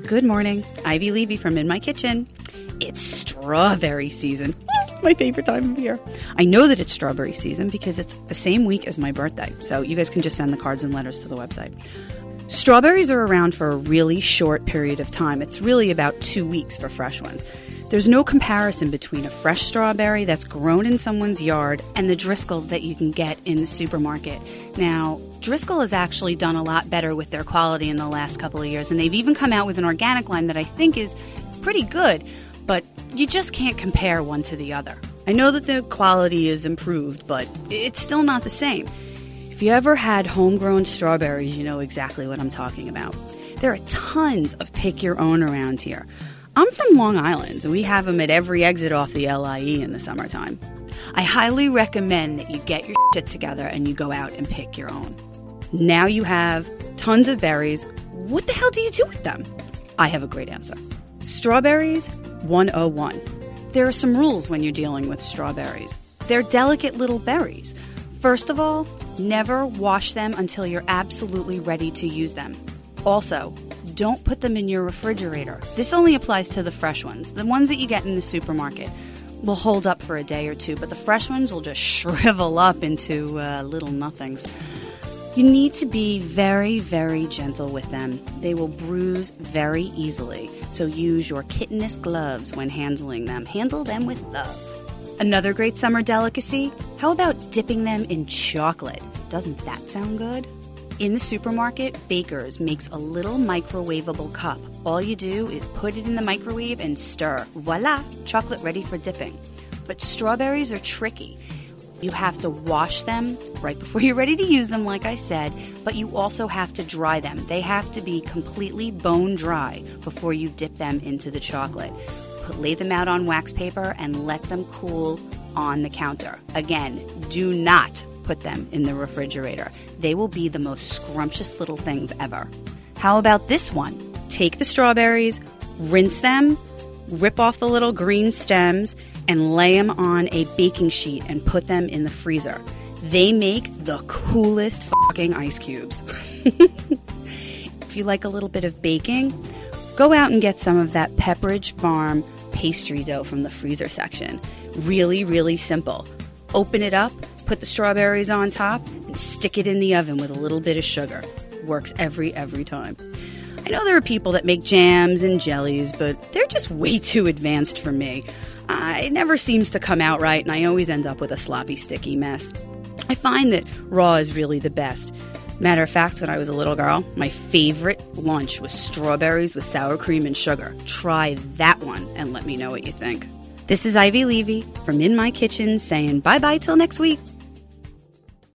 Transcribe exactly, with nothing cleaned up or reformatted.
Good morning. Ivy Levy from In My Kitchen. It's strawberry season. My favorite time of year. I know that it's strawberry season because it's the same week as my birthday. So you guys can just send the cards and letters to the website. Strawberries are around for a really short period of time. It's really about two weeks for fresh ones. There's no comparison between a fresh strawberry that's grown in someone's yard and the Driscolls that you can get in the supermarket. Now, Driscoll has actually done a lot better with their quality in the last couple of years, and they've even come out with an organic line that I think is pretty good, but you just can't compare one to the other. I know that the quality is improved, but it's still not the same. If you ever had homegrown strawberries, you know exactly what I'm talking about. There are tons of pick your own around here. I'm from Long Island, and we have them at every exit off the L I E in the summertime. I highly recommend that you get your shit together and you go out and pick your own. Now you have tons of berries. What the hell do you do with them? I have a great answer. Strawberries one oh one. There are some rules when you're dealing with strawberries. They're delicate little berries. First of all, never wash them until you're absolutely ready to use them. Also, don't put them in your refrigerator. This only applies to the fresh ones. The ones that you get in the supermarket will hold up for a day or two, but the fresh ones will just shrivel up into uh, little nothings. You need to be very, very gentle with them. They will bruise very easily, so use your kittenist gloves when handling them. Handle them with love. Another great summer delicacy, how about dipping them in chocolate? Doesn't that sound good? In the supermarket, Baker's makes a little microwavable cup. All you do is put it in the microwave and stir. Voila! Chocolate ready for dipping. But strawberries are tricky. You have to wash them right before you're ready to use them, like I said, but you also have to dry them. They have to be completely bone dry before you dip them into the chocolate. Put, lay them out on wax paper and let them cool on the counter. Again, do not put them in the refrigerator. They will be the most scrumptious little things ever. How about this one? Take the strawberries, rinse them, rip off the little green stems, and lay them on a baking sheet and put them in the freezer. They make the coolest fucking ice cubes. If you like a little bit of baking, go out and get some of that Pepperidge Farm pastry dough from the freezer section. Really, really simple. Open it up, put the strawberries on top, and stick it in the oven with a little bit of sugar. Works every, every time. I know there are people that make jams and jellies, but they're just way too advanced for me. Uh, it never seems to come out right, and I always end up with a sloppy, sticky mess. I find that raw is really the best. Matter of fact, when I was a little girl, my favorite lunch was strawberries with sour cream and sugar. Try that one and let me know what you think. This is Ivy Levy from In My Kitchen saying bye-bye till next week.